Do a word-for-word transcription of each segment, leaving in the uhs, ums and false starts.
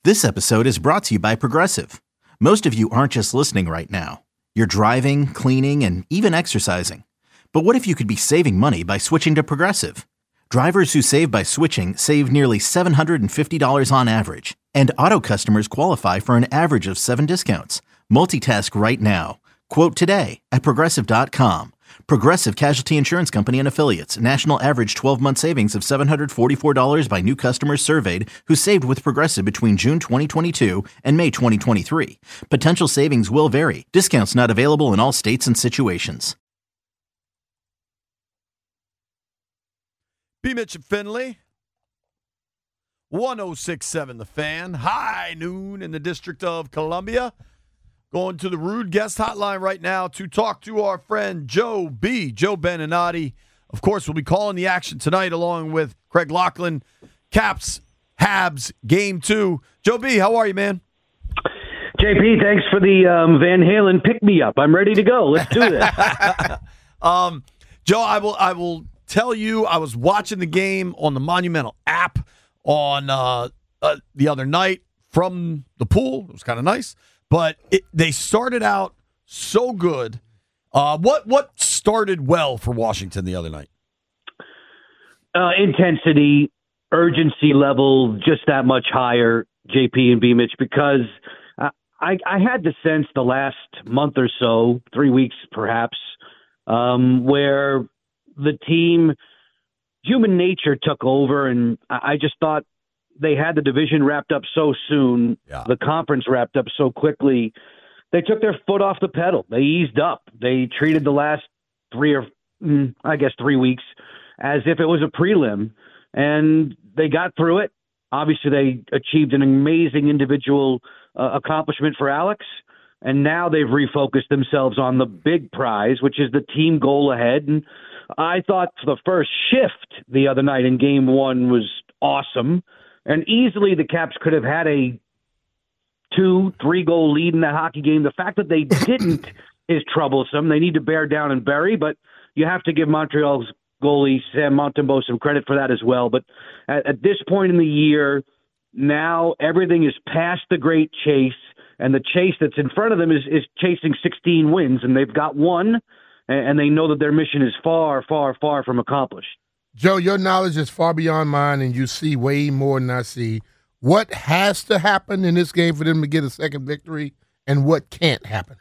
This episode is brought to you by Progressive. Most of you aren't just listening right now. You're driving, cleaning, and even exercising. But what if you could be saving money by switching to Progressive? Drivers who save by switching save nearly seven hundred fifty dollars on average. And auto customers qualify for an average of seven discounts. Multitask right now. Quote today at Progressive dot com. Progressive Casualty Insurance Company and Affiliates. National average twelve-month savings of seven hundred forty-four dollars by new customers surveyed who saved with Progressive between June twenty twenty-two and May twenty twenty-three. Potential savings will vary. Discounts not available in all states and situations. B. Mitch and Finley, one oh six point seven The Fan, high noon in the District of Columbia. Going to the Rude Guest Hotline right now to talk to our friend Joe B. Joe Beninati. Of course, we'll be calling the action tonight along with Craig Laughlin. Caps, Habs, Game two. Joe B., how are you, man? J P, thanks for the um, Van Halen pick-me-up. I'm ready to go. Let's do this. um, Joe, I will I will tell you, I was watching the game on the Monumental app on uh, uh, the other night from the pool. It was kind of nice. But it, they started out so good. Uh, what what started well for Washington the other night? Uh, intensity, urgency level, just that much higher, J P and B. Mitch, because uh, I, I had the sense the last month or so, three weeks perhaps, um, where the team, human nature took over, and I, I just thought they had the division wrapped up so soon, yeah. the conference wrapped up so quickly. They took their foot off the pedal. They eased up. They treated the last three or, I guess, three weeks as if it was a prelim, and they got through it. Obviously, they achieved an amazing individual uh, accomplishment for Alex, and now they've refocused themselves on the big prize, which is the team goal ahead. And I thought the first shift the other night in game one was awesome. And easily the Caps could have had a two, three-goal lead in that hockey game. The fact that they didn't is troublesome. They need to bear down and bury, but you have to give Montreal's goalie, Sam Montembeault, some credit for that as well. But at, at this point in the year, now everything is past the great chase, and the chase that's in front of them is, is chasing sixteen wins, and they've got one, and, and they know that their mission is far, far, far from accomplished. Joe, your knowledge is far beyond mine, and you see way more than I see. What has to happen in this game for them to get a second victory, and what can't happen?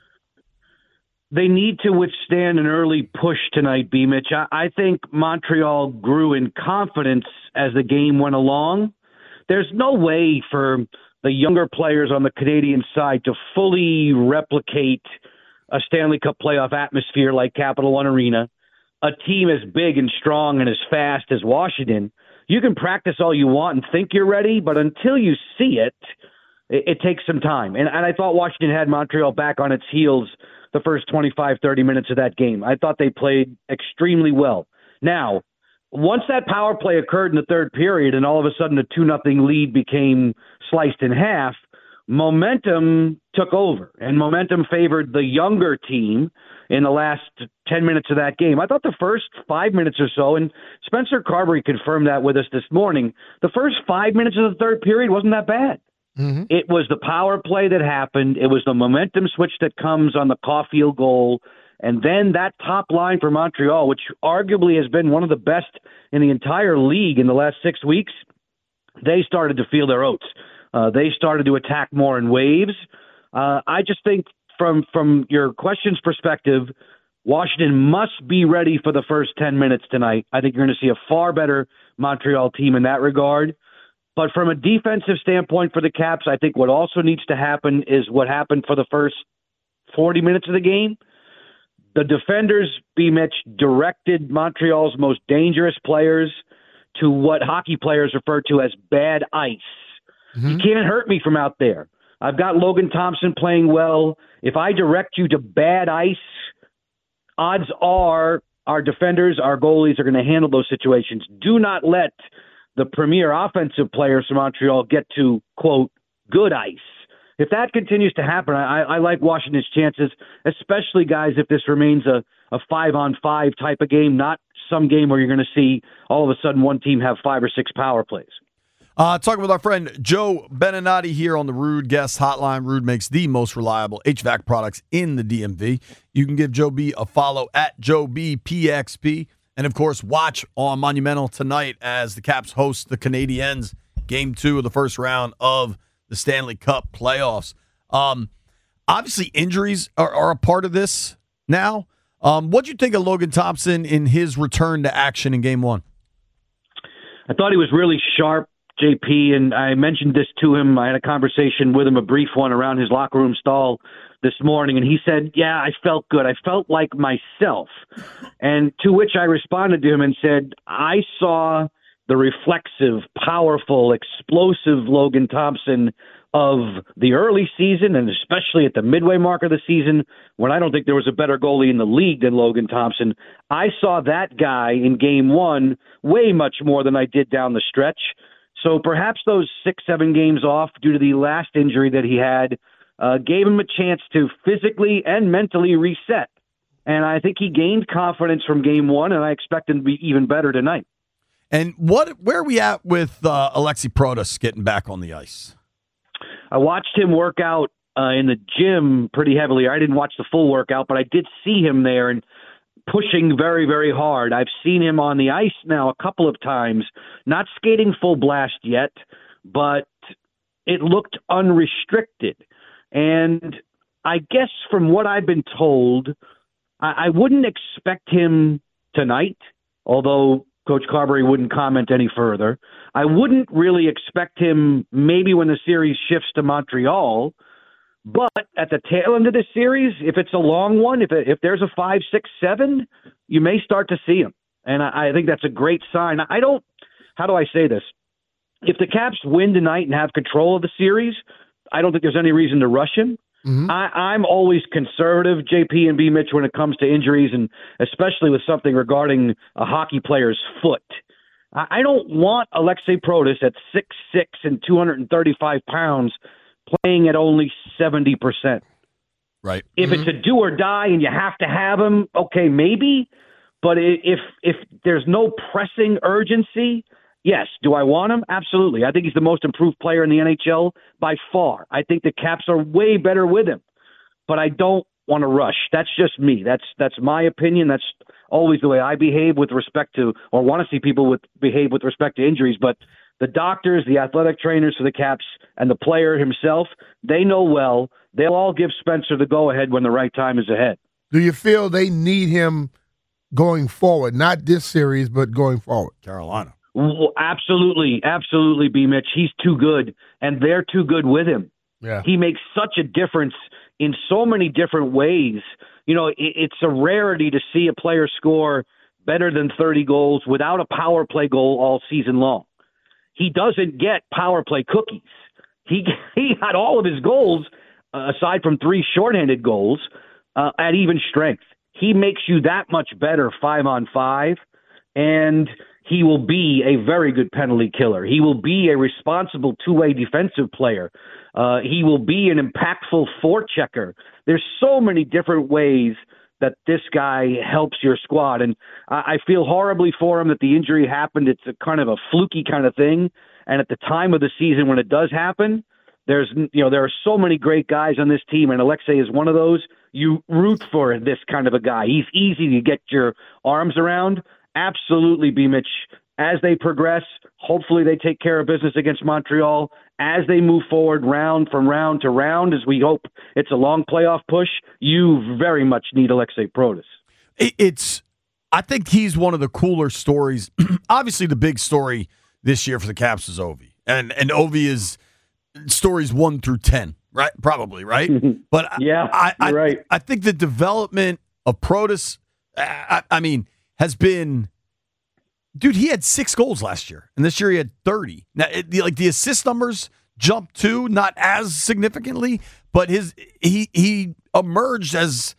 They need to withstand an early push tonight, B. Mitch. I, I think Montreal grew in confidence as the game went along. There's no way for the younger players on the Canadian side to fully replicate a Stanley Cup playoff atmosphere like Capital One Arena. A team as big and strong and as fast as Washington, you can practice all you want and think you're ready, but until you see it, it, it takes some time. And, and I thought Washington had Montreal back on its heels the first twenty-five, thirty minutes of that game. I thought they played extremely well. Now, once that power play occurred in the third period and all of a sudden a two nothing lead became sliced in half, momentum took over, and momentum favored the younger team in the last ten minutes of that game. I thought the first five minutes or so, and Spencer Carberry confirmed that with us this morning, the first five minutes of the third period wasn't that bad. Mm-hmm. It was the power play that happened. It was the momentum switch that comes on the Caulfield goal. And then that top line for Montreal, which arguably has been one of the best in the entire league in the last six weeks, they started to feel their oats. Uh, they started to attack more in waves. Uh, I just think from from your question's perspective, Washington must be ready for the first ten minutes tonight. I think you're going to see a far better Montreal team in that regard. But from a defensive standpoint for the Caps, I think what also needs to happen is what happened for the first forty minutes of the game. The defenders, B. Mitch, directed Montreal's most dangerous players to what hockey players refer to as bad ice. Mm-hmm. You can't hurt me from out there. I've got Logan Thompson playing well. If I direct you to bad ice, odds are our defenders, our goalies are going to handle those situations. Do not let the premier offensive players from Montreal get to, quote, good ice. If that continues to happen, I, I like Washington's chances, especially, guys, if this remains a, a five-on-five type of game, not some game where you're going to see all of a sudden one team have five or six power plays. Uh, talking with our friend Joe Beninati here on the Ruud Guest Hotline. Ruud makes the most reliable H V A C products in the D M V. You can give Joe B a follow at Joe B P X P. And, of course, watch on Monumental tonight as the Caps host the Canadiens, game two of the first round of the Stanley Cup playoffs. Um, obviously, injuries are, are a part of this now. Um, what do you think of Logan Thompson in his return to action in game one? I thought he was really sharp, J P, and I mentioned this to him. I had a conversation with him, a brief one, around his locker room stall this morning, and he said, yeah, I felt good. I felt like myself. And to which I responded to him and said, I saw the reflexive, powerful, explosive Logan Thompson of the early season, and especially at the midway mark of the season, when I don't think there was a better goalie in the league than Logan Thompson. I saw that guy in game one way much more than I did down the stretch. So perhaps those six, seven games off due to the last injury that he had uh, gave him a chance to physically and mentally reset. And I think he gained confidence from game one, and I expect him to be even better tonight. And what? Where are we at with uh, Alexei Protas getting back on the ice? I watched him work out uh, in the gym pretty heavily. I didn't watch the full workout, but I did see him there and pushing very, very hard. I've seen him on the ice now a couple of times, not skating full blast yet, but it looked unrestricted. And I guess from what I've been told, I, I wouldn't expect him tonight, although Coach Carberry wouldn't comment any further. I wouldn't really expect him maybe when the series shifts to Montreal, but at the tail end of the series, if it's a long one, if it, if there's a five, six, seven, you may start to see him. And I, I think that's a great sign. I don't, how do I say this? If the Caps win tonight and have control of the series, I don't think there's any reason to rush him. Mm-hmm. I, I'm always conservative, J P and B. Mitch, when it comes to injuries, and especially with something regarding a hockey player's foot. I, I don't want Alexei Protas at six six and two hundred thirty-five pounds playing at only seventy percent. Right. If mm-hmm. it's a do or die and you have to have him, okay, maybe. But if if there's no pressing urgency, yes. Do I want him? Absolutely. I think he's the most improved player in the N H L by far. I think the Caps are way better with him. But I don't want to rush. That's just me. That's that's my opinion. That's always the way I behave with respect to, or want to see people with behave with respect to injuries. But the doctors, the athletic trainers for the Caps, and the player himself, they know well. They'll all give Spencer the go-ahead when the right time is ahead. Do you feel they need him going forward? Not this series, but going forward. Carolina. Well, absolutely, absolutely, B. Mitch. He's too good, and they're too good with him. Yeah. He makes such a difference in so many different ways. You know, it, it's a rarity to see a player score better than thirty goals without a power play goal all season long. He doesn't get power play cookies. He he got all of his goals, uh, aside from three shorthanded goals, uh, at even strength. He makes you that much better five on five, and he will be a very good penalty killer. He will be a responsible two-way defensive player. Uh, he will be an impactful forechecker. There's so many different ways that this guy helps your squad. And I, I feel horribly for him that the injury happened. It's a kind of a fluky kind of thing. And at the time of the season when it does happen, there's, you know, there are so many great guys on this team, and Alexei is one of those. You root for this kind of a guy. He's easy to get your arms around. Absolutely, B. Mitch. As they progress, hopefully they take care of business against Montreal. As they move forward round from round to round, as we hope it's a long playoff push, you very much need Alexei Protas. It's, I think he's one of the cooler stories. Obviously, the big story this year for the Caps is Ovi. And and Ovi is stories one through ten, right? Probably, right? But yeah, I, I, you're right. I think the development of Protas, I, I mean, has been, dude, he had six goals last year, and this year he had thirty. Now, it, the, like the assist numbers jumped too, not as significantly, but his he he emerged as,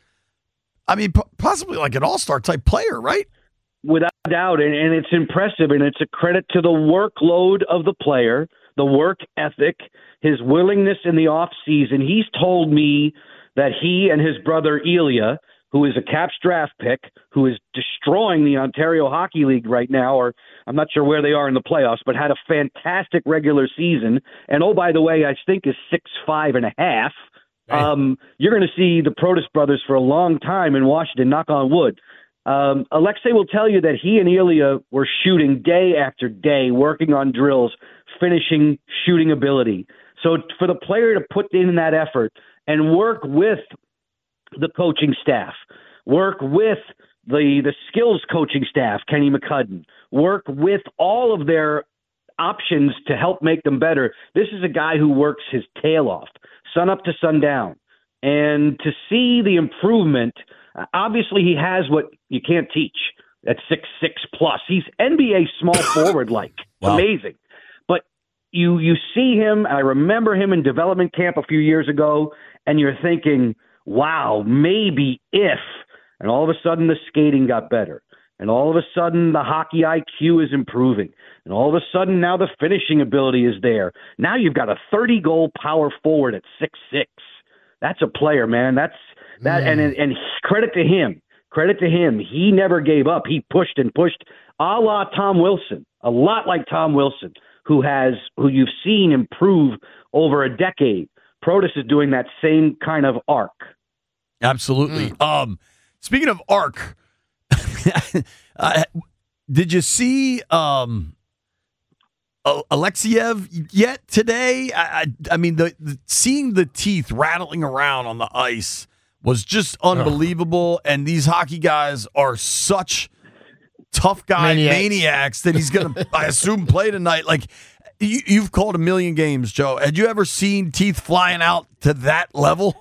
I mean, p- possibly like an all-star type player, right? Without doubt, and, and it's impressive, and it's a credit to the workload of the player, the work ethic, his willingness in the off season. He's told me that he and his brother Ilya, who is a Caps draft pick, who is destroying the Ontario Hockey League right now, or I'm not sure where they are in the playoffs, but had a fantastic regular season. And, oh, by the way, I think is six five and a half. Um, you're going to see the Protas brothers for a long time in Washington, knock on wood. Um, Alexei will tell you that he and Ilya were shooting day after day, working on drills, finishing shooting ability. So for the player to put in that effort and work with the coaching staff, work with the the skills coaching staff, Kenny McCudden, work with all of their options to help make them better. This is a guy who works his tail off, sun up to sundown. And to see the improvement, obviously he has what you can't teach at six six plus. He's N B A small forward like. Wow. Amazing. But you you see him, I remember him in development camp a few years ago, and you're thinking, wow, maybe if, and all of a sudden the skating got better, and all of a sudden the hockey I Q is improving, and all of a sudden now the finishing ability is there. Now you've got a thirty-goal power forward at six six. That's a player, man. That's that, mm. and and credit to him. Credit to him. He never gave up. He pushed and pushed, a la Tom Wilson, a lot like Tom Wilson, who has who you've seen improve over a decade. Protas is doing that same kind of arc. Absolutely. Mm. Um, speaking of arc, uh, did you see um, Alexeyev yet today? I, I, I mean, the, the seeing the teeth rattling around on the ice was just unbelievable. Ugh. And these hockey guys are such tough guy maniacs, maniacs that he's going to, I assume, play tonight. Like, you, you've called a million games, Joe. Had you ever seen teeth flying out to that level?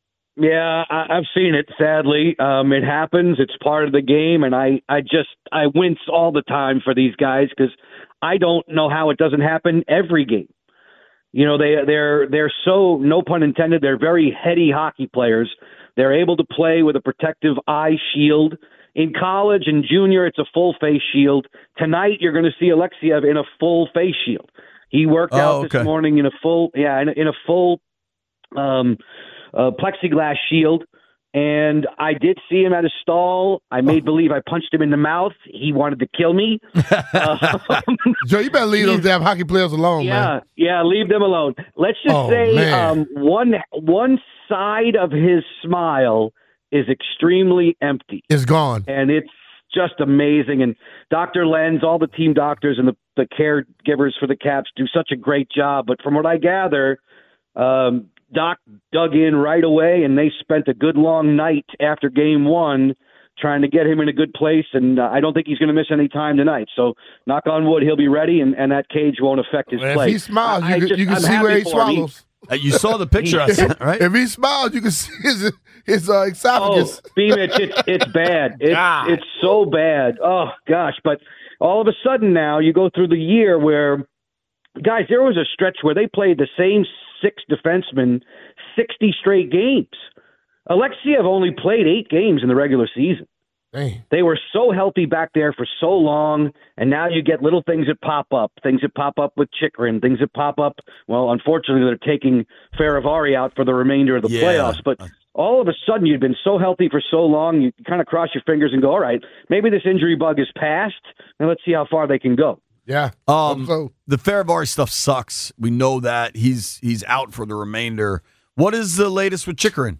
Yeah, I, I've seen it, sadly. Um, it happens. It's part of the game, and I, I just I wince all the time for these guys because I don't know how it doesn't happen every game. You know, they, they're they're so, no pun intended, they're very heady hockey players. They're able to play with a protective eye shield. In college and junior, it's a full face shield. Tonight, you're going to see Alexeyev in a full face shield. He worked oh, out okay. this morning in a full, yeah, in a, in a full um, uh, plexiglass shield. And I did see him at his stall. I made believe I punched him in the mouth. He wanted to kill me. uh, Joe, you better leave those damn hockey players alone, yeah, man. Yeah, leave them alone. Let's just oh, say um, one one side of his smile is extremely empty. It's gone. And it's just amazing. And Doctor Lenz, all the team doctors and the, the caregivers for the Caps do such a great job. But from what I gather, um, Doc dug in right away, and they spent a good long night after game one trying to get him in a good place, and uh, I don't think he's going to miss any time tonight. So, knock on wood, he'll be ready, and, and that cage won't affect his well, play. If he smiles, I, you, I just, you can I'm see where he swallows. Uh, you saw the picture I sent, right? If he smiles, you can see his, his uh, esophagus. Oh, B-Mitch, it's, it's bad. It's, it's so bad. Oh, gosh. But all of a sudden now, you go through the year where, guys, there was a stretch where they played the same six defensemen sixty straight games. Alexeyev only played eight games in the regular season. Dang. They were so healthy back there for so long, and now you get little things that pop up, things that pop up with Chychrun, things that pop up. Well, unfortunately, they're taking Faravari out for the remainder of the yeah. playoffs. But all of a sudden, you'd been so healthy for so long, you kind of cross your fingers and go, all right, maybe this injury bug is past, and let's see how far they can go. Yeah. Um, so. The Faravari stuff sucks. We know that. He's he's out for the remainder. What is the latest with Chychrun?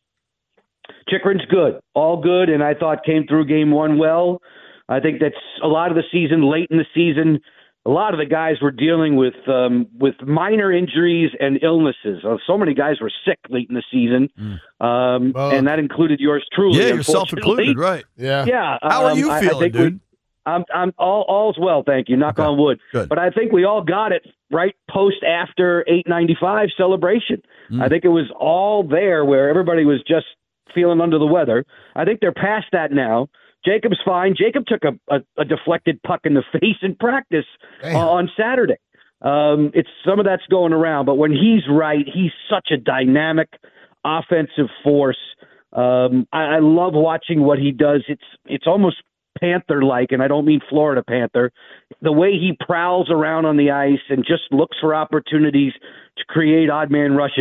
Chychrun's good, all good, and I thought came through game one well. I think that's a lot of the season, late in the season, a lot of the guys were dealing with um, with minor injuries and illnesses. Uh, so many guys were sick late in the season, mm. um, uh, and that included yours truly. Yeah, yourself included, right? Yeah. Yeah. How um, are you feeling, I, I dude? We, I'm I'm all all's well, thank you. Knock okay. on wood. Good. But I think we all got it right post after eight ninety-five celebration. Mm. I think it was all there where everybody was just feeling under the weather. I think they're past that now. Jacob's fine. Jacob took a, a, a deflected puck in the face in practice uh, on Saturday. Um, it's some of that's going around, but when he's right, he's such a dynamic offensive force. Um, I, I love watching what he does. It's it's almost Panther-like, and I don't mean Florida Panther. The way he prowls around on the ice and just looks for opportunities to create odd man rushes.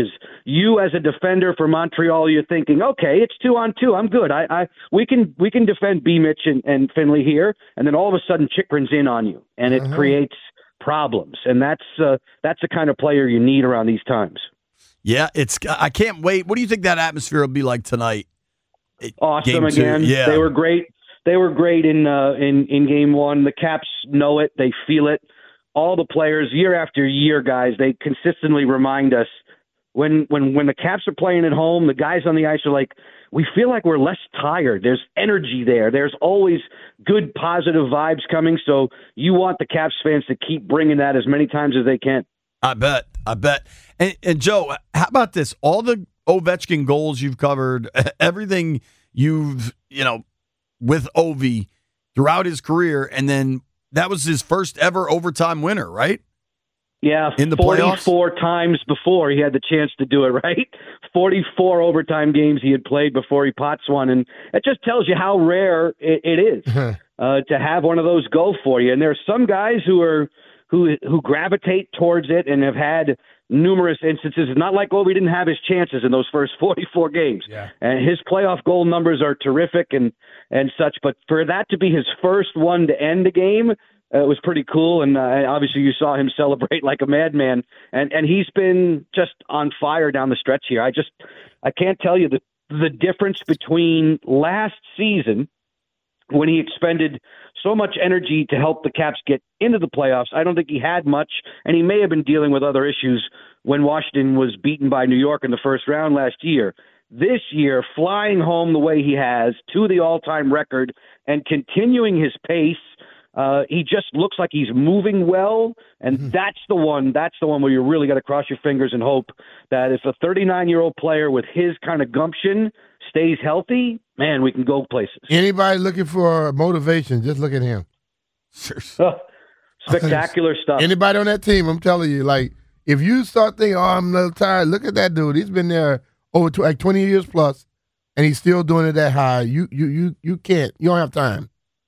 you as a defender for Montreal, you're thinking, okay, it's two on two. I'm good. I, I we can we can defend B. Mitch and, and Finley here, and then all of a sudden Chychrun's in on you, and it uh-huh. creates problems. And that's uh, that's the kind of player you need around these times. Yeah, it's. I can't wait. What do you think that atmosphere will be like tonight? Awesome game again. Two. Yeah, they were great. They were great in uh, in in game one. The Caps know it. They feel it. All the players, year after year, guys, they consistently remind us when when when the Caps are playing at home, the guys on the ice are like, we feel like we're less tired. There's energy there. There's always good, positive vibes coming. So you want the Caps fans to keep bringing that as many times as they can. I bet. I bet. And, and Joe, how about this? All the Ovechkin goals you've covered, everything you've, you know, with Ovi throughout his career, and then that was his first ever overtime winner, right? Yeah, in the forty-four playoffs? Times before he had the chance to do it, right? forty-four overtime games he had played before he pots one, and it just tells you how rare it, it is uh, to have one of those go for you. And there are some guys who are who who gravitate towards it and have had numerous instances. It's not like, oh, we didn't have his chances in those first forty-four games. Yeah. And his playoff goal numbers are terrific and, and such. But for that to be his first one to end the game, uh, it was pretty cool. And uh, obviously you saw him celebrate like a madman. And, and he's been just on fire down the stretch here. I just I can't tell you the, the difference between last season when he expended so much energy to help the Caps get into the playoffs. I don't think he had much, and he may have been dealing with other issues when Washington was beaten by New York in the first round last year. This year, flying home the way he has to the all-time record and continuing his pace, uh, he just looks like he's moving well, and mm-hmm. that's the one. That's the one where you really got to cross your fingers and hope that if a thirty-nine-year-old player with his kind of gumption stays healthy, man, we can go places. Anybody looking for motivation, just look at him. Oh, spectacular stuff. Anybody on that team, I'm telling you, like, if you start thinking, oh, I'm a little tired, look at that dude. He's been there over like twenty years plus, and he's still doing it that high. You you you you can't. You don't have time.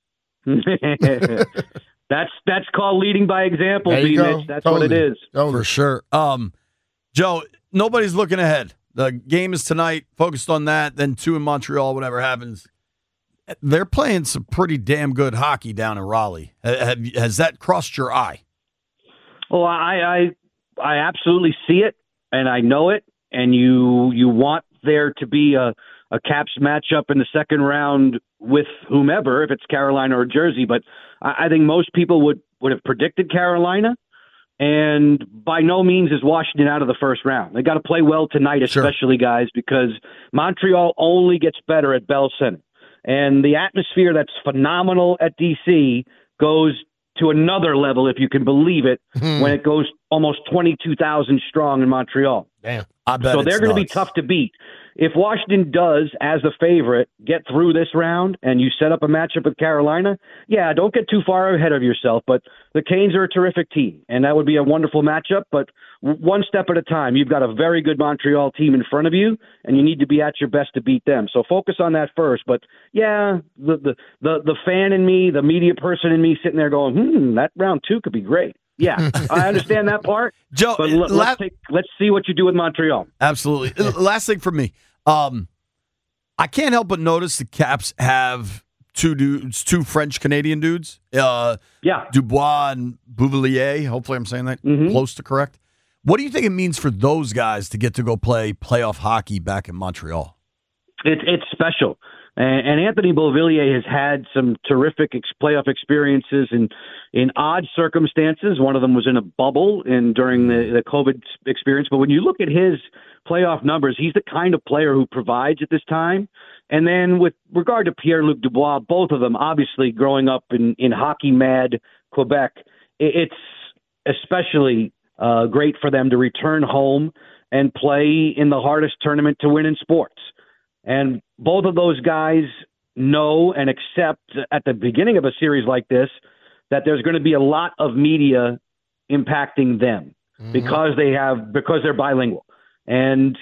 that's that's called leading by example, B. Mitch. That's totally. what it is. Totally. For sure. Um, Joe, nobody's looking ahead. The game is tonight, focused on that, then two in Montreal, whatever happens. They're playing some pretty damn good hockey down in Raleigh. Have, has that crossed your eye? Well, I, I I absolutely see it, and I know it, and you you want there to be a, a Caps matchup in the second round with whomever, if it's Carolina or Jersey, but I, I think most people would, would have predicted Carolina. And by no means is Washington out of the first round. They got to play well tonight, especially, sure. guys, because Montreal only gets better at Bell Center. And the atmosphere that's phenomenal at D C goes to another level, if you can believe it, mm. when it goes almost twenty-two thousand strong in Montreal. Damn. I bet so they're going to be tough to beat. If Washington does, as the favorite, get through this round and you set up a matchup with Carolina, yeah, don't get too far ahead of yourself. But the Canes are a terrific team, and that would be a wonderful matchup. But one step at a time. You've got a very good Montreal team in front of you, and you need to be at your best to beat them. So focus on that first. But, yeah, the the the, the fan in me, the media person in me sitting there going, hmm, that round two could be great. Yeah, I understand that part. Joe, but l- let's, take, let's see what you do with Montreal. Absolutely. Last thing for me. Um, I can't help but notice the Caps have two dudes, two French-Canadian dudes. Uh, yeah. Dubois and Bouvillier. Hopefully I'm saying that mm-hmm. close to correct. What do you think it means for those guys to get to go play playoff hockey back in Montreal? It, it's special. And, and Anthony Beauvillier has had some terrific ex- playoff experiences in, in odd circumstances. One of them was in a bubble and during the, the COVID experience. But when you look at his playoff numbers, he's the kind of player who provides at this time. And then with regard to Pierre-Luc Dubois, both of them, obviously growing up in, in hockey-mad Quebec, it, it's especially uh, great for them to return home and play in the hardest tournament to win in sports. And both of those guys know and accept at the beginning of a series like this that there's going to be a lot of media impacting them mm-hmm. because they have because they're bilingual. And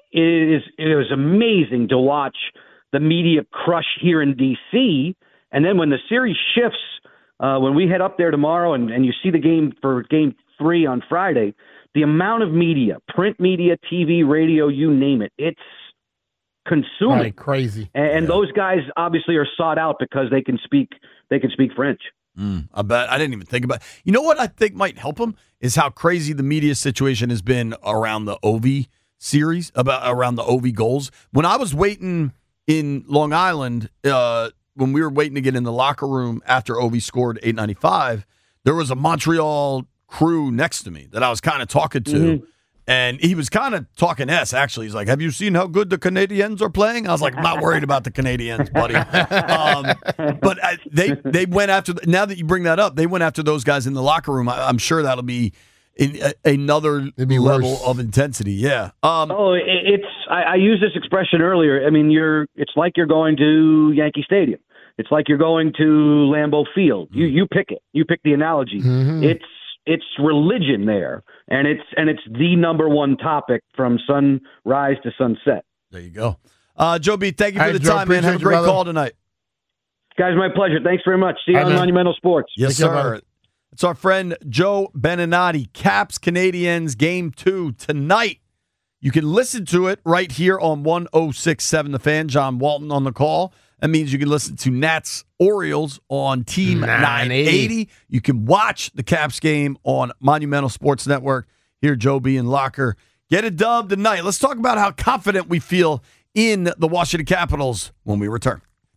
it is it was amazing to watch the media crush here in D C. And then when the series shifts, uh, when we head up there tomorrow and, and you see the game for game three on Friday, the amount of media, print media, T V, radio, you name it, it's consuming. Right, crazy. And, and Yeah. those guys obviously are sought out because they can speak they can speak French. Mm, I bet. I didn't even think about it. You know what I think might help him is how crazy the media situation has been around the Ovi series, about around the Ovi goals. When I was waiting in Long Island, uh, when we were waiting to get in the locker room after Ovi scored eight ninety-five, there was a Montreal crew next to me that I was kind of talking to. Mm-hmm. And he was kind of talking S, actually. He's like, have you seen how good the Canadiens are playing? I was like, I'm not worried about the Canadiens, buddy. Um, but I, they they went after, now that you bring that up, they went after those guys in the locker room. I, I'm sure that'll be in, a, another be level worse. of intensity. Yeah. Um, Oh, it, it's I, I used this expression earlier. I mean, you're it's like you're going to Yankee Stadium. It's like you're going to Lambeau Field. You you pick it. You pick the analogy. Mhm. It's it's religion there, and it's and it's the number one topic from sunrise to sunset. There you go. Uh, Joe B, thank you for All the right, Joe, time, man. Have a appreciate you, great brother. call tonight. Guys, my pleasure. Thanks very much. See you All on right, man. Monumental Sports. Yes, Take care, sir. brother. It's our friend Joe Beninati. Caps Canadiens game two tonight. You can listen to it right here on one oh six point seven The Fan. John Walton on the call. That means you can listen to Nats Orioles on Team nine eighty. You can watch the Caps game on Monumental Sports Network. Here, Joe B and Locker. Get a dub tonight. Let's talk about how confident we feel in the Washington Capitals when we return.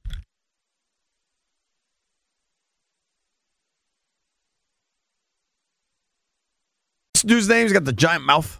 This dude's name's got the giant mouth.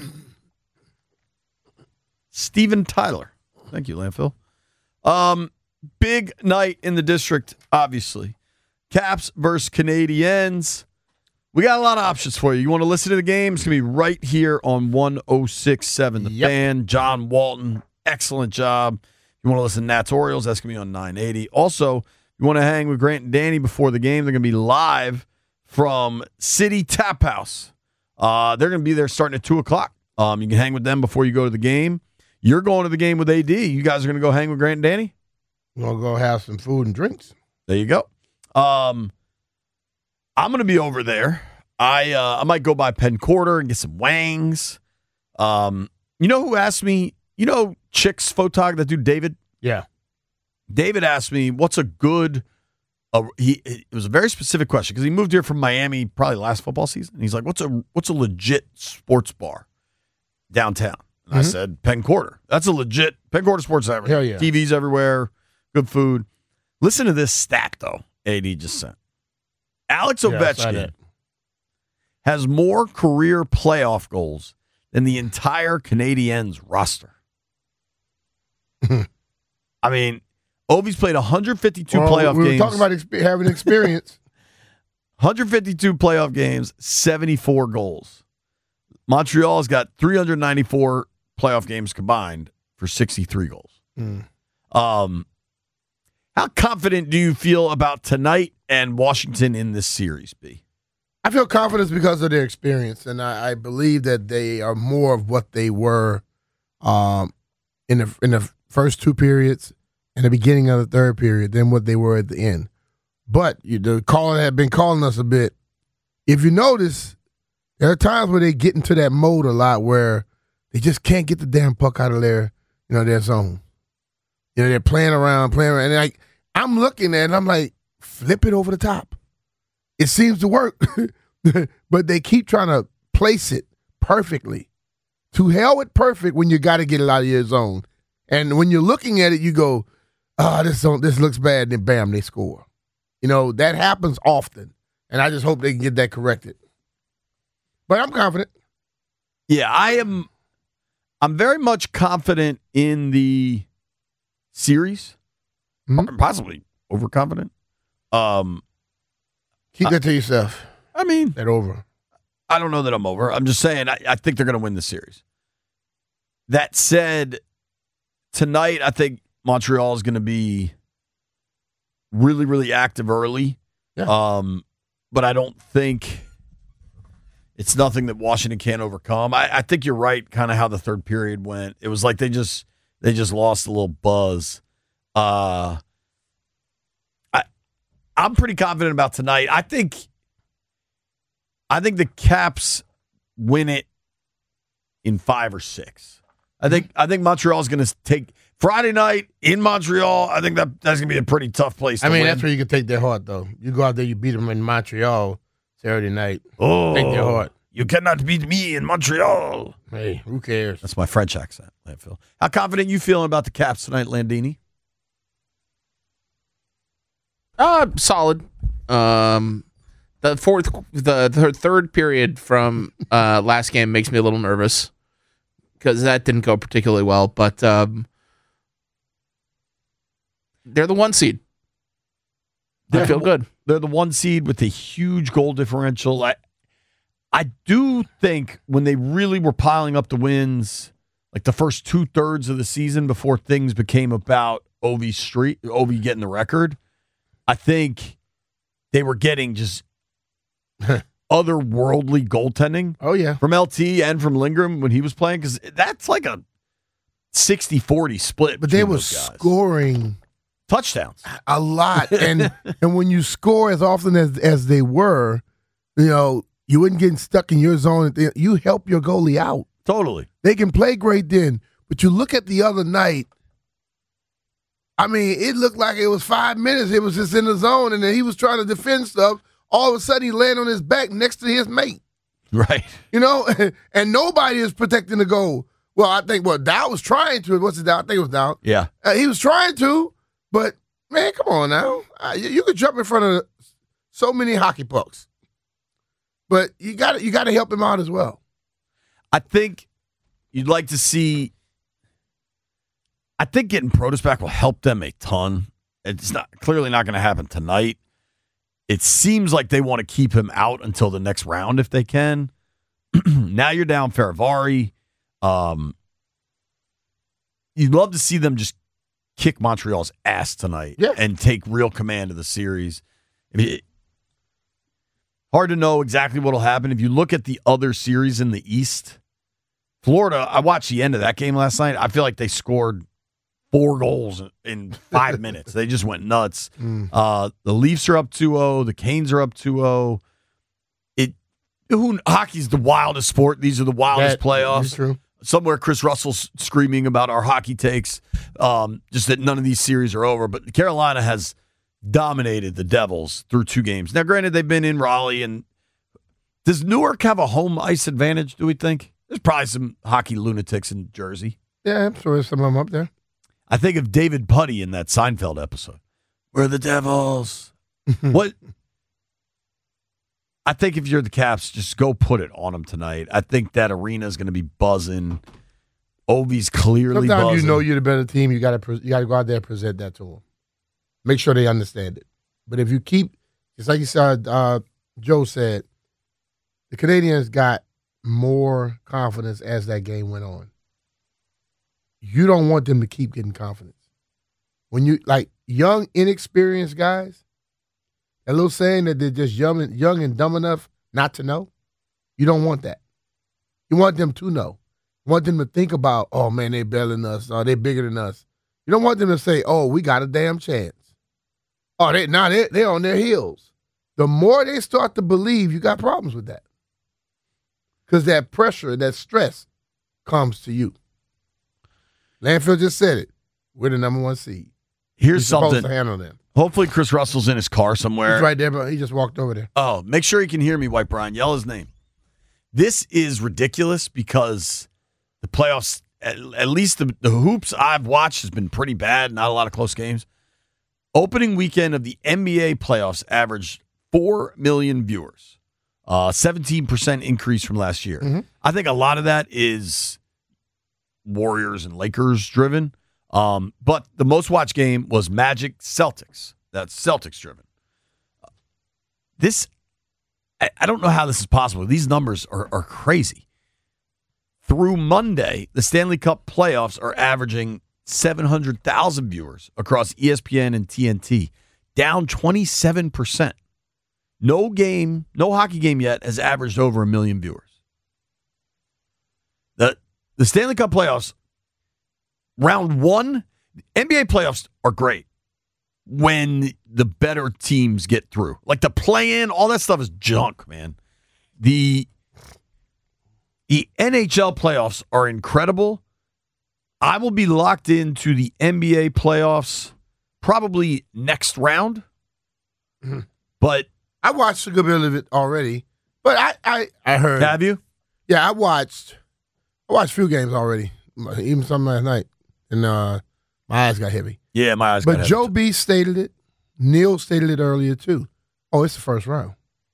Steven Tyler. Thank you, Landfill. Um, big night in the district, obviously. Caps versus Canadiens. We got a lot of options for you. You want to listen to the game? It's going to be right here on one oh six point seven The Yep. Fan. John Walton, excellent job. You want to listen to Nats Orioles? That's going to be on nine eighty. Also, you want to hang with Grant and Danny before the game? They're going to be live from City Tap House. Uh, they're going to be there starting at two o'clock. Um, you can hang with them before you go to the game. You're going to the game with A D. You guys are going to go hang with Grant and Danny? We're going to go have some food and drinks. There you go. Um, I'm going to be over there. I uh, I might go by Penn Quarter and get some wangs. Um, you know who asked me? You know Chicks Photog, that dude David? Yeah. David asked me, what's a good uh, he it was a very specific question because he moved here from Miami probably last football season. And he's like, what's a what's a legit sports bar downtown? And I Mhm. said, Penn Quarter. That's a legit Penn Quarter sports everywhere. Hell yeah. T Vs everywhere, good food. Listen to this stat, though, A D just sent. Alex Yeah, I saw Ovechkin that. has more career playoff goals than the entire Canadiens roster. I mean, Ovi's played one hundred fifty-two Well, playoff we were games. talking about exp- having experience. one hundred fifty-two playoff games, seventy-four goals. Montreal's got three hundred ninety-four playoff games combined for sixty-three goals. Mm. Um, how confident do you feel about tonight and Washington in this series, B? I feel confidence because of their experience, and I, I believe that they are more of what they were um, in the in the first two periods and the beginning of the third period than what they were at the end. But you, the caller had been calling us a bit. If you notice, there are times where they get into that mode a lot where they just can't get the damn puck out of their, you know, their zone. You know, they're playing around, playing around, and like I'm looking at it, and I'm like, flip it over the top. It seems to work, but they keep trying to place it perfectly. To hell with perfect when you got to get it out of your zone. And when you're looking at it, you go, oh, this don't, this looks bad, and then bam, they score. You know, that happens often, and I just hope they can get that corrected. But I'm confident. Yeah, I am. I'm very much confident in the series, Mhm. possibly overconfident. Um, Keep that to yourself. I mean, That over. I don't know that I'm over. I'm just saying I, I think they're going to win the series. That said, tonight I think Montreal is going to be really, really active early. Yeah. Um, but I don't think it's nothing that Washington can't overcome. I, I think you're right. Kind of how the third period went. It was like they just they just lost a little buzz. Uh, I I'm pretty confident about tonight. I think. I think the Caps win it in five or six. I think I think Montreal's going to take Friday night in Montreal. I think that that's going to be a pretty tough place to I mean, win. that's where you can take their heart, though. You go out there, you beat them in Montreal Saturday night. Oh, take their heart. You cannot beat me in Montreal. Hey, who cares? That's my French accent, Landfill. How confident you feeling about the Caps tonight, Landini? Uh, solid. Um, the fourth, the, the third period from uh, last game makes me a little nervous because that didn't go particularly well. But um, they're the one seed. They're, I feel good. They're the one seed with a huge goal differential. I, I do think when they really were piling up the wins, like the first two thirds of the season before things became about Ovi Street, Ovi getting the record, I think they were getting just otherworldly goaltending. Oh, yeah. From L T and from Lindgren when he was playing, because that's like a sixty forty split. But they were those guys. scoring touchdowns a lot. And and when you score as often as, as they were, you know, you wouldn't get stuck in your zone. You help your goalie out. Totally. They can play great then. But you look at the other night, I mean, it looked like it was five minutes. It was just in the zone, and then he was trying to defend stuff. All of a sudden, he landed on his back next to his mate. Right. You know, and nobody is protecting the goal. Well, I think, well, Dow was trying to. What's it, Dow? I think it was Dow. Yeah. Uh, he was trying to, but, man, come on now. Uh, you, you could jump in front of so many hockey pucks. But you got you got to help him out as well. I think you'd like to see. I think getting Protas back will help them a ton. It's not clearly not going to happen tonight. It seems like they want to keep him out until the next round if they can. Now you're down Faravari. Um, you'd love to see them just kick Montreal's ass tonight yeah. and take real command of the series. I mean, it, hard to know exactly what will happen. If you look at the other series in the East, Florida, I watched the end of that game last night. I feel like they scored four goals in five minutes. They just went nuts. Mm. Uh, the Leafs are up two oh. The Canes are up two oh. It, who, hockey's the wildest sport. These are the wildest that playoffs. Is true. Somewhere Chris Russell's screaming about our hockey takes, um, just that none of these series are over. But Carolina has dominated the Devils through two games. Now, granted, they've been in Raleigh. And does Newark have a home ice advantage, do we think? There's probably some hockey lunatics in Jersey. Yeah, I'm sure there's some of them up there. I think of David Putty in that Seinfeld episode. We're the Devils. What? I think if you're the Caps, just go put it on them tonight. I think that arena is going to be buzzing. Ovi's clearly Sometimes buzzing. you know you're the better team. You got to you got to go out there and present that to them. Make sure they understand it. But if you keep, just like you said, uh, Joe said, the Canadians got more confidence as that game went on. You don't want them to keep getting confidence. When you, like, young, inexperienced guys, that little saying that they're just young and, young and dumb enough not to know, you don't want that. You want them to know. You want them to think about, oh, man, they're better than us, or they're bigger than us. You don't want them to say, oh, we got a damn chance. Oh, they now they they're on their heels. The more they start to believe, you got problems with that. Because that pressure, that stress comes to you. Landfill just said it. We're the number one seed. Here's He's something. supposed to handle them. Hopefully Chris Russell's in his car somewhere. He's right there, but he just walked over there. Oh, make sure he can hear me, White Brian. Yell his name. This is ridiculous because the playoffs, at, at least the, the hoops I've watched, has been pretty bad. Not a lot of close games. Opening weekend of the N B A playoffs averaged four million viewers, uh, seventeen percent increase from last year. Mm-hmm. I think a lot of that is Warriors and Lakers driven. Um, but the most watched game was Magic Celtics. That's Celtics driven. This, I, I don't know how this is possible. These numbers are, are crazy. Through Monday, the Stanley Cup playoffs are averaging seven hundred thousand viewers across E S P N and T N T, down twenty-seven percent. No game, no hockey game yet has averaged over a million viewers. The, the Stanley Cup playoffs, round one, N B A playoffs are great when the better teams get through. Like the play-in, all that stuff is junk, man. The The N H L playoffs are incredible. I will be locked into the N B A playoffs probably next round. Mm-hmm. But I watched a good bit of it already. But I, I, I heard. have you? Yeah, I watched. I watched a few games already, even some last night, and uh, my eyes got heavy. Yeah, my eyes. But got Joe heavy. B stated it. Neil stated it earlier too. Oh, it's the first round.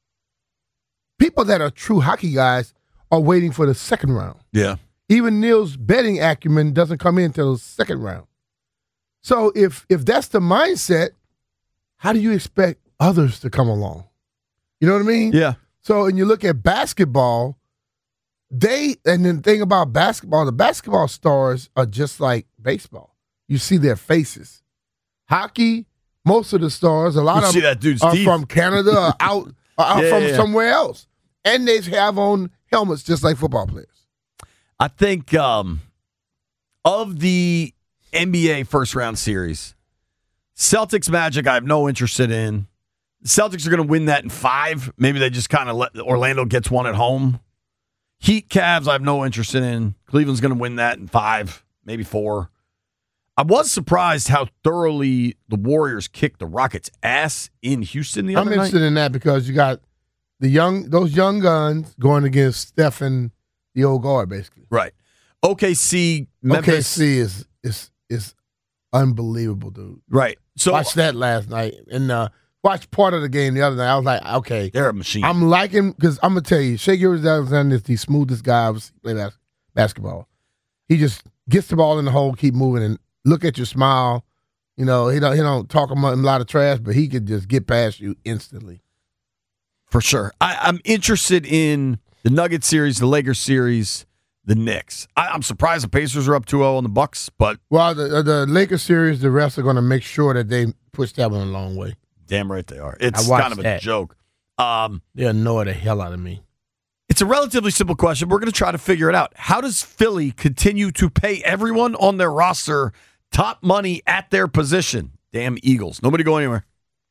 People that are true hockey guys are waiting for the second round. Yeah. Even Neil's betting acumen doesn't come in until the second round. So if if that's the mindset, how do you expect others to come along? You know what I mean? Yeah. So, and you look at basketball, they, and the thing about basketball, the basketball stars are just like baseball. You see their faces. Hockey, most of the stars, a lot You of see them that dude's are teeth. from Canada or out, or out Yeah, from yeah, yeah. somewhere else. And they have on helmets just like football players. I think um, of the N B A first round series, Celtics Magic, I have no interest in. The Celtics are going to win that in five. Maybe they just kind of let Orlando gets one at home. Heat Cavs, I have no interest in. Cleveland's going to win that in five, maybe four. I was surprised how thoroughly the Warriors kicked the Rockets' ass in Houston the I'm other interested night. in that because you got the young, those young guns going against Stephen, the old guard, basically. Right. O K C, Memphis. O K C is is is unbelievable, dude. Right. So Watched that last night and uh, watched part of the game the other night. I was like, okay, they're a machine. I'm liking because I'm gonna tell you, Shea Gilgeous-Alexander is the smoothest guy I've ever played bas- basketball. He just gets the ball in the hole, keep moving, and look at your smile. You know, he don't he don't talk a mu- a lot of trash, but he could just get past you instantly. For sure. I, I'm interested in the Nuggets series, the Lakers series, the Knicks. I, I'm surprised the Pacers are up two oh on the Bucks, but Well, the the Lakers series, the refs are going to make sure that they push that one a long way. damn right they are. It's I watched kind of a that. joke. Um, They annoy the hell out of me. it's a relatively simple question. We're going to try to figure it out. How does Philly continue to pay everyone on their roster top money at their position? Damn Eagles. Nobody go anywhere.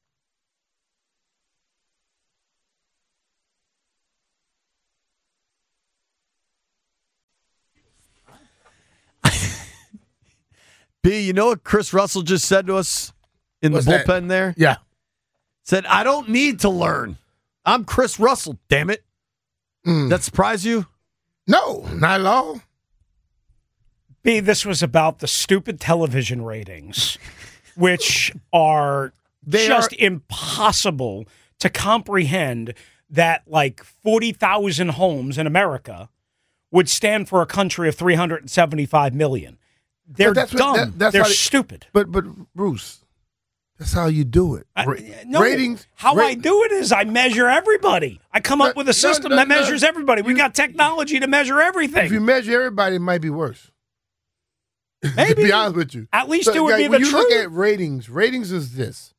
B, you know what Chris Russell just said to us in What's the that? bullpen there? Yeah. Said, I don't need to learn. I'm Chris Russell, damn it. Mm. That surprise you? No, not at all. B, this was about the stupid television ratings, which are They just are- impossible to comprehend that like forty thousand homes in America would stand for a country of three hundred seventy-five million. They're that's what- dumb. that- that's They're how they- stupid. But but Bruce, that's how you do it. I- Ra- no, ratings. How ra- I do it is I measure everybody. I come up No, with a no, system no, that no. measures everybody. We You- got technology to measure everything. If you measure everybody, it might be worse. to Maybe. be honest with you, At least So, it would like, be when the you truth. look at ratings, ratings is this.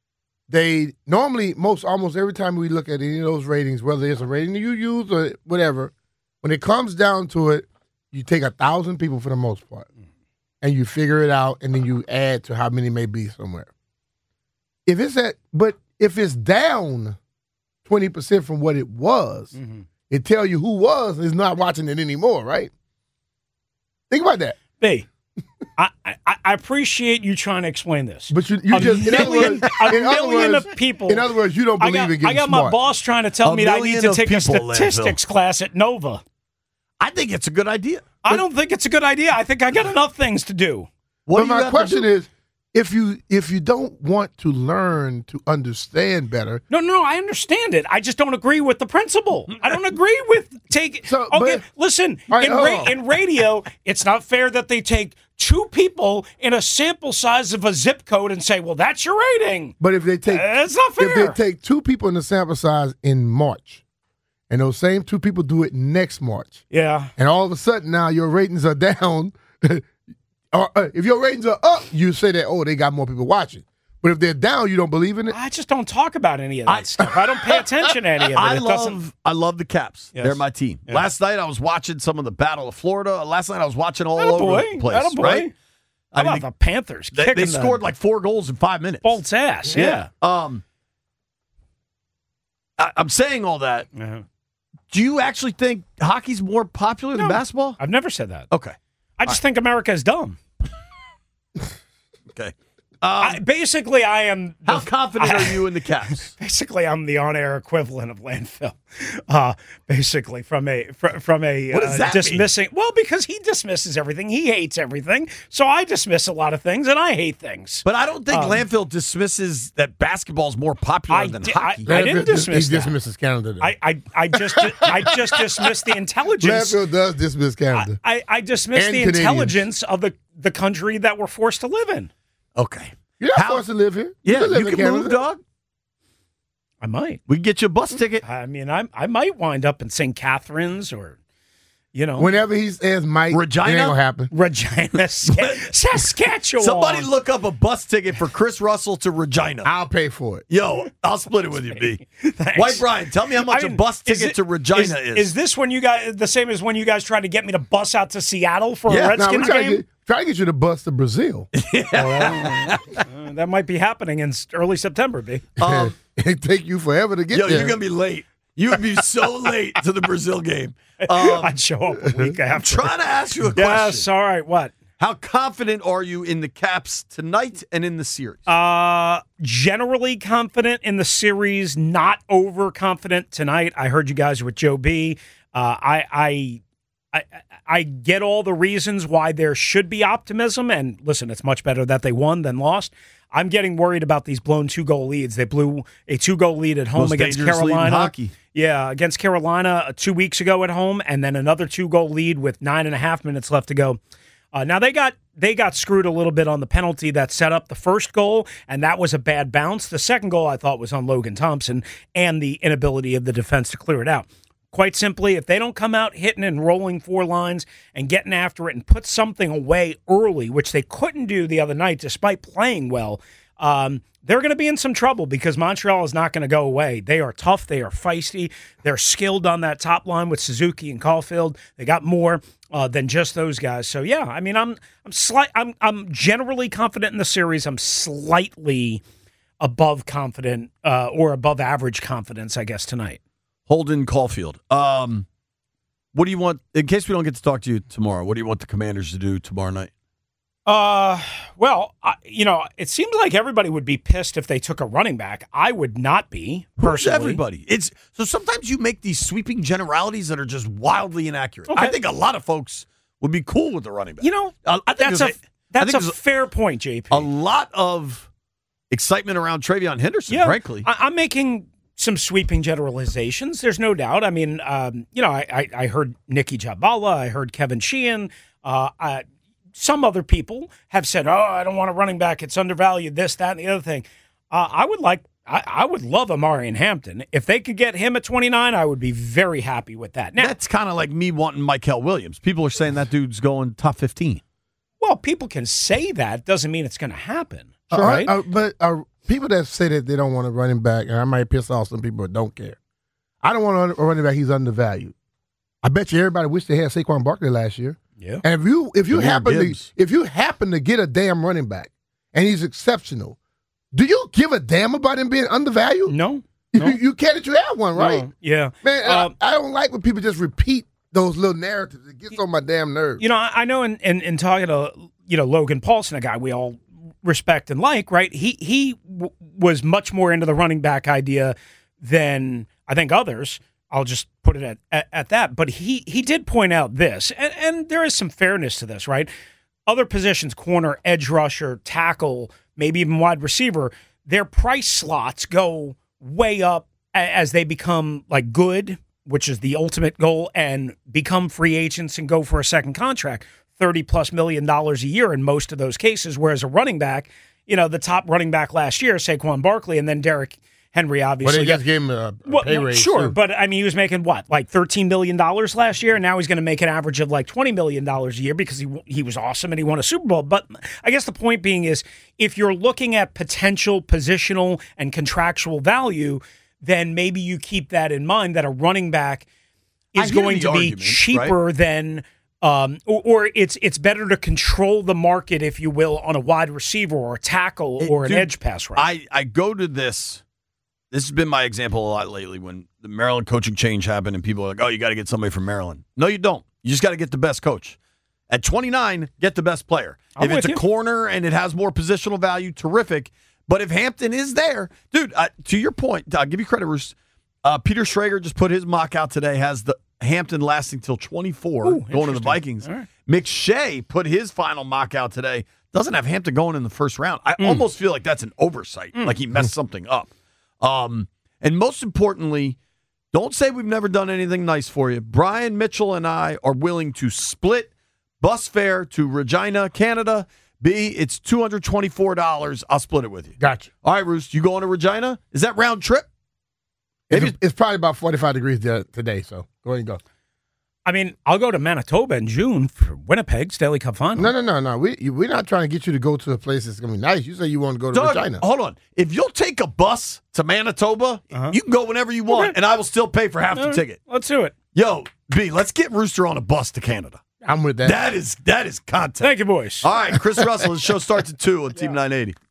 They normally most almost every time we look at any of those ratings, whether it's a rating that you use or whatever, when it comes down to it, you take a thousand people for the most part, and you figure it out, and then you add to how many may be somewhere. If it's at, but if it's down twenty percent from what it was, Mhm. it tell you who was is not watching it anymore, right? Think about that. B, I, I, I appreciate you trying to explain this. But you, you a just in other million, words, a in other million words, of people. in other words, you don't I believe got, in getting I got smart. my boss trying to tell A me that I need million to of take a people, statistics class at Nova. I think it's a good idea. I don't think it's a good idea. I think I got enough things to do. What but do you my have question to do? is, if you if you don't want to learn to understand better, No, no, no, I understand it. I just don't agree with the principle. I don't agree with take. So, okay, but- listen. All right, in, hold ra- on. in radio, it's not fair that they take two people in a sample size of a zip code and say, "Well, that's your rating." but if they take That's not if fair. they take two people in the sample size in March, and those same two people do it next March, Yeah. and all of a sudden now your ratings are down, or uh, if your ratings are up, you say that oh they got more people watching. But if they're down, you don't believe in it. I just don't talk about any of that stuff. I don't pay attention to any of it. I it doesn't. love I love the Caps. Yes. They're my team. Yeah. Last night I was watching some of the Battle of Florida. Last night I was watching all over Attaboy. the place. Attaboy. Right? How I mean, about the Panthers they, kicking they scored the like four goals in five minutes. Bolt's ass? Yeah. Um, I, I'm saying all that Uh-huh. Do you actually think hockey's more popular No, than basketball? I've never said that. Okay. I just think America is dumb. Okay. I, Um, basically, I am. The, how confident I- are you in the Caps? Basically, I'm the on-air equivalent of landfill. Uh, basically, from a fr- from a What does uh, that mean? dismissing. Well, because he dismisses everything, he hates everything. So I dismiss a lot of things, and I hate things. But I don't think Um, landfill dismisses that basketball is more popular I than di- hockey. I didn't Landfill- dismiss He that. dismisses Canada. Though. I, I, I just I just dismissed the intelligence. Landfill does dismiss Canada. I, I dismiss And the Canadians. intelligence of the, the country that we're forced to live in. okay. You're not How- forced to live here. Yeah, live you in can Canada. move, dog. I might. We can get you a bus ticket. I mean, I I might wind up in Saint Catharines or, you know, Whenever he says Mike, Regina? it ain't gonna happen. Regina, Ska- Saskatchewan. Somebody look up a bus ticket for Chris Russell to Regina. I'll pay for it. Yo, I'll split it with you, B. Thanks. White Brian, tell me how much I mean, a bus is ticket it- to Regina is, is. Is this when you guys the same as when you guys tried to get me to bus out to Seattle for Yeah. a Now we Redskins try to game? get try to get you to bus to Brazil. Uh, that might be happening in s- early September, B. Um, it take you forever to get yo, there. you're going to be late. You would be so late to the Brazil game. Um, I'd show up a week after. trying to ask you a Yes, question. all right. What? How confident are you in the Caps tonight and in the series? Uh, generally confident in the series, not overconfident tonight. I heard you guys with Joe B. Uh, I, I, I, I get all the reasons why there should be optimism. And listen, it's much better that they won than lost. I'm getting worried about these blown two-goal leads. They blew a two-goal lead at home Most against dangerous lead in Carolina. hockey. Yeah, against Carolina uh, two weeks ago at home, and then another two-goal lead with nine and a half minutes left to go. Uh, now they got they got screwed a little bit on the penalty that set up the first goal, and that was a bad bounce. The second goal I thought was on Logan Thompson and the inability of the defense to clear it out. Quite simply, if they don't come out hitting and rolling four lines and getting after it and put something away early, which they couldn't do the other night despite playing well, um, they're going to be in some trouble because Montreal is not going to go away. They are tough. They are feisty. They're skilled on that top line with Suzuki and Caulfield. They got more uh, than just those guys. So yeah, I mean, I'm I'm slight. I'm I'm generally confident in the series. I'm slightly above confident uh, or above average confidence, I guess, tonight. Holden Caulfield. Um, what do you want, in case we don't get to talk to you tomorrow, what do you want the Commanders to do tomorrow night? Uh, well, I, you know, it seems like everybody would be pissed if they took a running back. I would not be, Who's personally. everybody? It's so sometimes you make these sweeping generalities that are just wildly inaccurate. Okay. I think a lot of folks would be cool with the running back. You know, I- I think that's there's a, a- I that's think a there's a- fair point, J P. a lot of excitement around Travion Henderson, yeah, frankly. I, I'm making some sweeping generalizations. There's no doubt. I mean, um, you know, I, I, I heard Nikki Jabala. I heard Kevin Sheehan. Uh, I, some other people have said, "Oh, I don't want a running back. It's undervalued. This, that, and the other thing." Uh, I would like. I, I would love Amarian Hampton. If they could get him at twenty-nine, I would be very happy with that. Now, That's kind of like me wanting Michael Williams. People are saying that dude's going top fifteen. well, people can say that. Doesn't mean it's going to happen. Uh, Right? uh, but uh, people that say that they don't want a running back, and I might piss off some people that don't care. I don't want a running back. He's undervalued. I bet you everybody wish they had Saquon Barkley last year. Yeah. And if you if you Jahmyr happen Gibbs. to if you happen to get a damn running back and he's exceptional, do you give a damn about him being undervalued? No. You, no. you care that you have one, right? No. Yeah. Man, and Um, I, I don't like when people just repeat those little narratives. It gets on my damn nerves. You know, I, I know in, in, in talking to, you know, Logan Paulson, a guy we all respect and like, right? He he w- was much more into the running back idea than I think others. I'll just put it at, at, at that. But he he did point out this, and, and there is some fairness to this, right? Other positions, corner, edge rusher, tackle, maybe even wide receiver, their price slots go way up a- as they become like good, which is the ultimate goal, and become free agents and go for a second contract, thirty plus million dollars a year in most of those cases. Whereas a running back, you know, the top running back last year, Saquon Barkley, and then Derrick Henry, But obviously. they just gave him a, a Well, pay well, raise. sure, too. but I mean, he was making what, like thirteen million dollars last year, and now he's going to make an average of like twenty million dollars a year because he he was awesome and he won a Super Bowl. But I guess the point being is, if you're looking at potential positional and contractual value, then maybe you keep that in mind that a running back I is hear going the to be argument, cheaper than. Um, or, or it's it's better to control the market, if you will, on a wide receiver or a tackle It- or an dude, edge pass rusher. I, I go to this this has been my example a lot lately when the Maryland coaching change happened and people are like, oh, you got to get somebody from Maryland. No, you don't. You just got to get the best coach. At twenty-nine, get the best player. I'm if it's with a you. corner and it has more positional value, terrific. But if Hampton is there, dude, uh, to your point, I'll give you credit, Bruce. Uh, Peter Schrager just put his mock out today, has the Hampton lasting till twenty-four, Ooh, going to the interesting. Vikings. All right. McShay put his final mock out today, doesn't have Hampton going in the first round. I Mm. almost feel like that's an oversight, like he messed something up. Um, and most importantly, don't say we've never done anything nice for you. Brian Mitchell and I are willing to split bus fare to Regina, Canada. B, it's two hundred twenty-four dollars. I'll split it with you. Gotcha. All right, Roost, you going to Regina? Is that round trip? Maybe It's, it's probably about forty-five degrees there today, so go ahead and go. I mean, I'll go to Manitoba in June for Winnipeg Stanley Cup Final. No, no, no, no. We you- we're not trying to get you to go to a place that's gonna be nice. You say you want to go to Doug, Regina. hold on. If you'll take a bus to Manitoba, Uh-huh. you can go whenever you want, Okay. and I will still pay for half All the right, ticket. Let's do it. Yo, B, let's get Rooster on a bus to Canada. I'm with that. That is that is content. Thank you, boys. All right, Chris Russell. The show starts at two on Team nine eighty.